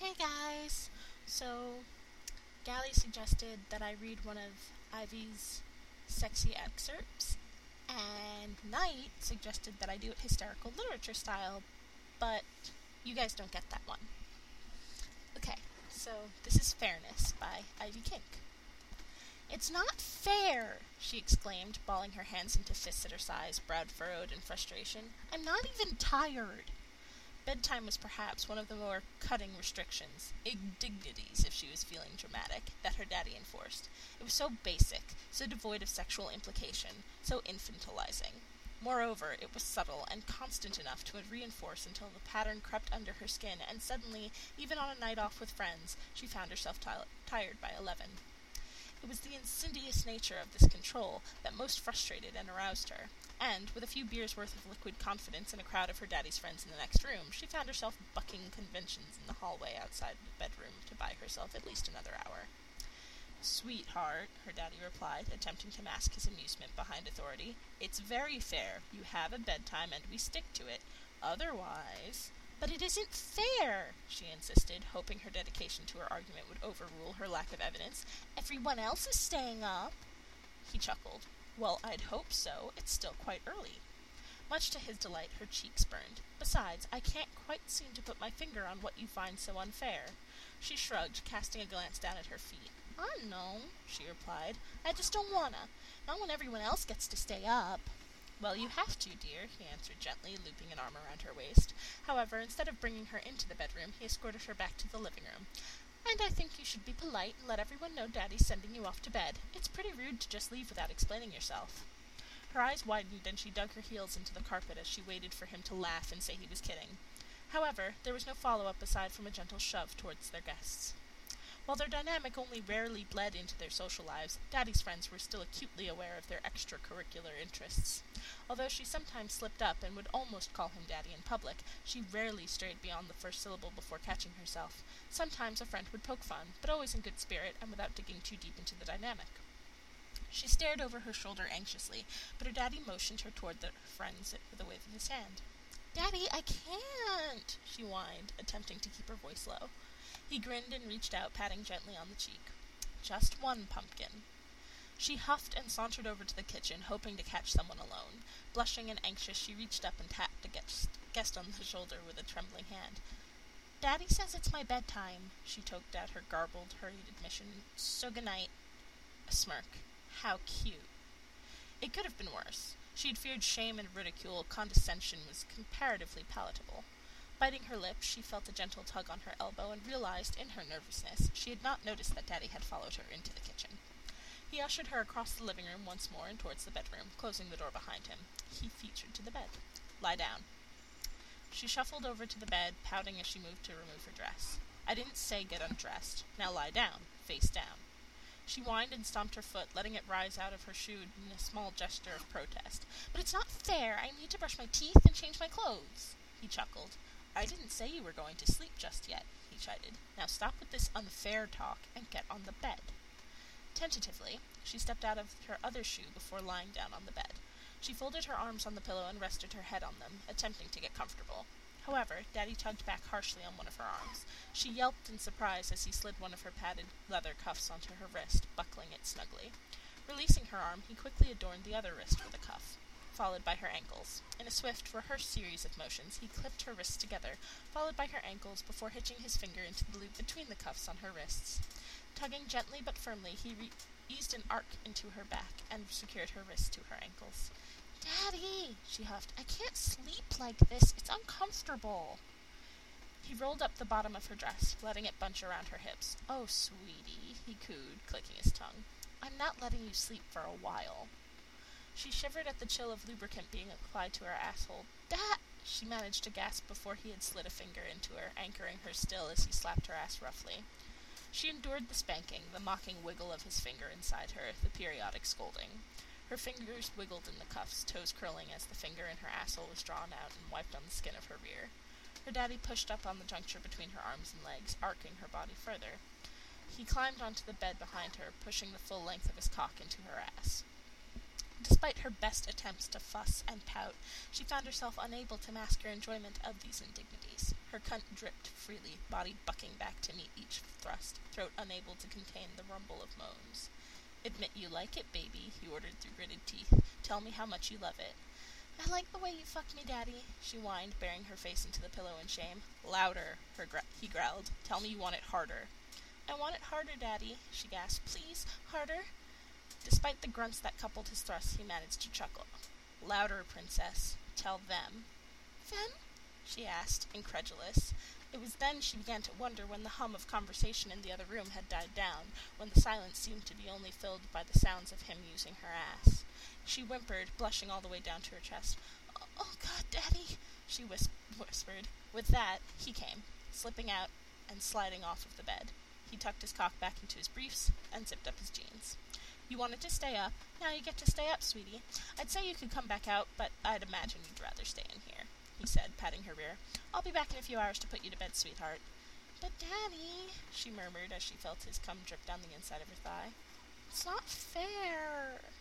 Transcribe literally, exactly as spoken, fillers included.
Hey guys! So, Gally suggested that I read one of Ivy's sexy excerpts, and Knight suggested that I do it hysterical literature style, but you guys don't get that one. Okay, so this is Fairness by Ivy Kink. "It's not fair!" she exclaimed, balling her hands into fists at her sides, brow furrowed in frustration. "I'm not even tired!" Bedtime was perhaps one of the more cutting restrictions, indignities if she was feeling dramatic, that her daddy enforced. It was so basic, so devoid of sexual implication, so infantilizing. Moreover, it was subtle and constant enough to reinforce until the pattern crept under her skin, and suddenly, even on a night off with friends, she found herself t- tired by eleven. It was the insidious nature of this control that most frustrated and aroused her, and, with a few beers' worth of liquid confidence and a crowd of her daddy's friends in the next room, she found herself bucking conventions in the hallway outside the bedroom to buy herself at least another hour. "Sweetheart," her daddy replied, attempting to mask his amusement behind authority, "it's very fair. You have a bedtime and we stick to it. Otherwise—" "But it isn't fair," she insisted, hoping her dedication to her argument would overrule her lack of evidence. "Everyone else is staying up." He chuckled. "Well, I'd hope so. It's still quite early." Much to his delight, her cheeks burned. "Besides, I can't quite seem to put my finger on what you find so unfair." She shrugged, casting a glance down at her feet. "I know," she replied. "I just don't wanna. Not when everyone else gets to stay up." "Well, you have to, dear," he answered gently, looping an arm around her waist. However, instead of bringing her into the bedroom, he escorted her back to the living room. "And I think you should be polite and let everyone know Daddy's sending you off to bed. It's pretty rude to just leave without explaining yourself." Her eyes widened and she dug her heels into the carpet as she waited for him to laugh and say he was kidding. However, there was no follow-up aside from a gentle shove towards their guests. While their dynamic only rarely bled into their social lives, Daddy's friends were still acutely aware of their extracurricular interests. Although she sometimes slipped up and would almost call him Daddy in public, she rarely strayed beyond the first syllable before catching herself. Sometimes a friend would poke fun, but always in good spirit and without digging too deep into the dynamic. She stared over her shoulder anxiously, but her daddy motioned her toward their friends with a wave of his hand. "Daddy, I can't," she whined, attempting to keep her voice low. He grinned and reached out, patting gently on the cheek. "Just one pumpkin." She huffed and sauntered over to the kitchen, hoping to catch someone alone. Blushing and anxious, she reached up and tapped the guest, guest on the shoulder with a trembling hand. "Daddy says it's my bedtime," she choked out her garbled, hurried admission. "So good night." A smirk. How cute. It could have been worse. She had feared shame and ridicule. Condescension was comparatively palatable. Biting her lip, she felt a gentle tug on her elbow and realized, in her nervousness, she had not noticed that Daddy had followed her into the kitchen. He ushered her across the living room once more and towards the bedroom, closing the door behind him. He featured to the bed. "Lie down." She shuffled over to the bed, pouting as she moved to remove her dress. "I didn't say get undressed. Now lie down, face down." She whined and stomped her foot, letting it rise out of her shoe in a small gesture of protest. "But it's not fair. I need to brush my teeth and change my clothes." He chuckled. "I didn't say you were going to sleep just yet," he chided. "Now stop with this unfair talk and get on the bed." Tentatively, she stepped out of her other shoe before lying down on the bed. She folded her arms on the pillow and rested her head on them, attempting to get comfortable. However, Daddy tugged back harshly on one of her arms. She yelped in surprise as he slid one of her padded leather cuffs onto her wrist, buckling it snugly. Releasing her arm, he quickly adorned the other wrist with a cuff, followed by her ankles. In a swift, rehearsed series of motions, he clipped her wrists together, followed by her ankles, before hitching his finger into the loop between the cuffs on her wrists. Tugging gently but firmly, he re- eased an arc into her back and secured her wrists to her ankles. "Daddy," she huffed, "I can't sleep like this. It's uncomfortable." He rolled up the bottom of her dress, letting it bunch around her hips. "Oh, sweetie," he cooed, clicking his tongue. "I'm not letting you sleep for a while." She shivered at the chill of lubricant being applied to her asshole. "That—" she managed to gasp before he had slid a finger into her, anchoring her still as he slapped her ass roughly. She endured the spanking, the mocking wiggle of his finger inside her, the periodic scolding. Her fingers wiggled in the cuffs, toes curling as the finger in her asshole was drawn out and wiped on the skin of her rear. Her daddy pushed up on the juncture between her arms and legs, arcing her body further. He climbed onto the bed behind her, pushing the full length of his cock into her ass. Despite her best attempts to fuss and pout, she found herself unable to mask her enjoyment of these indignities. Her cunt dripped freely, body bucking back to meet each thrust, throat unable to contain the rumble of moans. "Admit you like it, baby," he ordered through gritted teeth. "Tell me how much you love it." "I like the way you fuck me, Daddy," she whined, burying her face into the pillow in shame. "Louder," her gra- he growled. "Tell me you want it harder." "I want it harder, Daddy," she gasped. "Please, harder." Despite the grunts that coupled his thrusts, he managed to chuckle. "Louder, princess. Tell them." "Them?" she asked, incredulous. It was then she began to wonder when the hum of conversation in the other room had died down, when the silence seemed to be only filled by the sounds of him using her ass. She whimpered, blushing all the way down to her chest. "Oh, oh God, Daddy," she whis- whispered. With that, he came, slipping out and sliding off of the bed. He tucked his cock back into his briefs and zipped up his jeans. "You wanted to stay up. Now you get to stay up, sweetie. I'd say you could come back out, but I'd imagine you'd rather stay in here," he said, patting her rear. "I'll be back in a few hours to put you to bed, sweetheart." "But, Daddy," she murmured as she felt his cum drip down the inside of her thigh. "It's not fair."